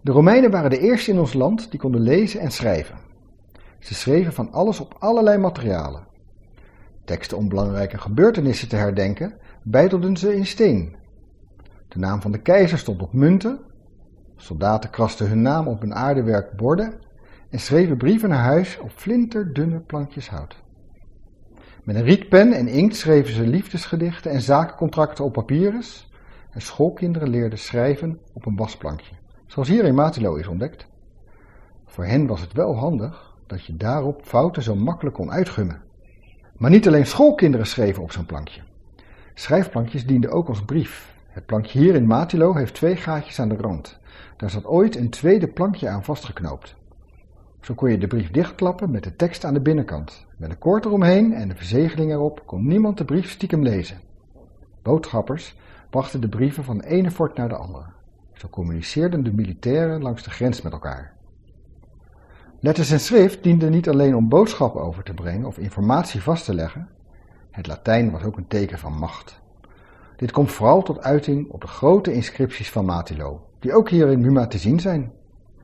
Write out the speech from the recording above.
De Romeinen waren de eerste in ons land die konden lezen en schrijven. Ze schreven van alles op allerlei materialen. Teksten om belangrijke gebeurtenissen te herdenken, beitelden ze in steen. De naam van de keizer stond op munten. Soldaten krasten hun naam op een aardewerk borden en schreven brieven naar huis op flinterdunne plankjes hout. Met een rietpen en inkt schreven ze liefdesgedichten en zakencontracten op papyrus en schoolkinderen leerden schrijven op een wasplankje, zoals hier in Matilo is ontdekt. Voor hen was het wel handig dat je daarop fouten zo makkelijk kon uitgummen. Maar niet alleen schoolkinderen schreven op zo'n plankje. Schrijfplankjes dienden ook als brief. Het plankje hier in Matilo heeft 2 gaatjes aan de rand. Daar zat ooit een tweede plankje aan vastgeknoopt. Zo kon je de brief dichtklappen met de tekst aan de binnenkant. Met een koord eromheen en de verzegeling erop kon niemand de brief stiekem lezen. Boodschappers brachten de brieven van de ene fort naar de andere. Zo communiceerden de militairen langs de grens met elkaar. Letters en schrift dienden niet alleen om boodschappen over te brengen of informatie vast te leggen. Het Latijn was ook een teken van macht. Dit komt vooral tot uiting op de grote inscripties van Matilo, die ook hier in Muma te zien zijn.